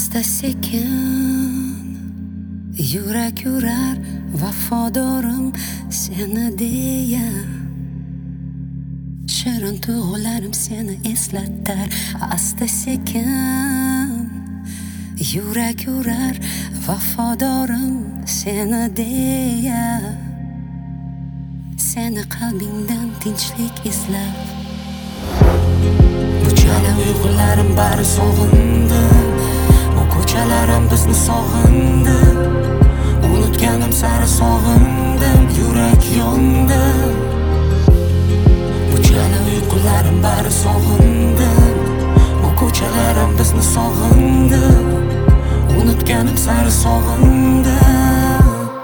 Asta sekin yurak yurar vafodorim seni deya. Shirin tuyg'ularim seni eslatar. Asta sekin yurak yurar vafodorim seni deya. Seni qalbingdan tinchlik izlab. Bu chala uyg'ularim bari sog'indi. Bu ko'chalarim bizni sog'indi. Unutganim sari sog'indim, yurak yondi. Bu chala uyg'ularim bari sog'indi. Bu ko'chalarim bizni sog'indi. Unutganim sari sog'indim.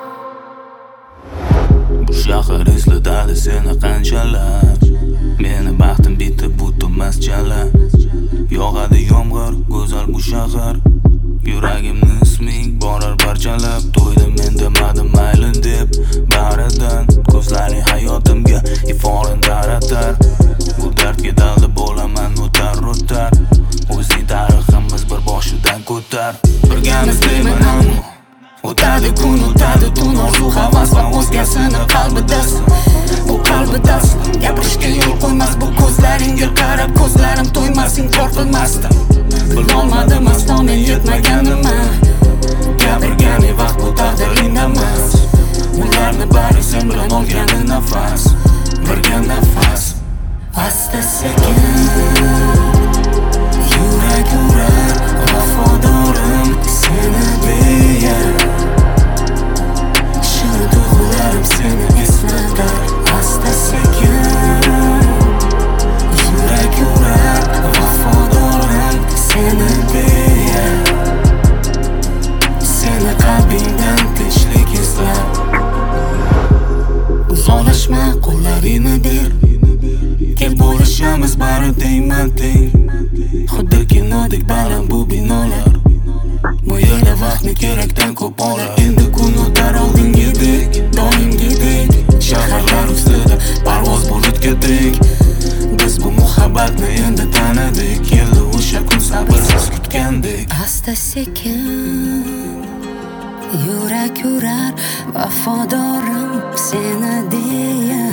Bu shahar eslatadi seni qanchalar. Meni baxtim bitib bu to'mas chala. Yog'adi yomg'ir, go'zal bu shahar. Yuragimni isming borar parchalab. To'ydim men demadim mayli deb baridan. Ko'zlaring hayotimga iforin taratar. Bu dardga dalda bo'laman o'tar. O'zing tariximiz bir boshidan ko'tar. Birgamiz deyman ammo o'tadi kun, o'tadi tun. Orzu havas va o'zgasini qalbidasan. Bu qalbidasan. Gapirishga yo'l qo'ymas bu ko'zlaringga qarab. Ko'zlarim to'ymas, inkor qilmasdim. Bilolmadim aslo men yetmaganimman. Gapirgani vaqt bu taqdiringda emas. Ularni bari sen bilan olgani nafas. Birga nafas. Asta sekin yurak yurar vafodorim seni deya. Shirin tuyg'ularim seni eslatar. Asta sekin yurak yurar vafodorim seni deya. Seni qalbingdan tinchlik izlab. Uzoqlashma, qo'llaringni ber. Kel bo'lishamiz bari deyman teng. Xuddi kinodek baland bu binolar. Bu yerda vaqtni kerakdan ko'p olar. Endi kun o'tar oldingidek, doimgidek. Shaharlar ustida parvoz bulutga teng. Biz bu muhabbatni endi tanidik. Keldi o'sha kun sabrsiz kutgandek. Asta sekin yurak yurar vafodorim seni deya.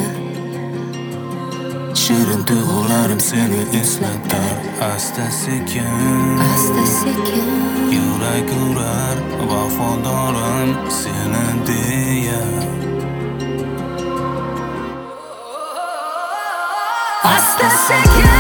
Shirin tuyg'ularim seni eslatar. Asta sekin yurak yurar vafodorim seni deya. Asta sekin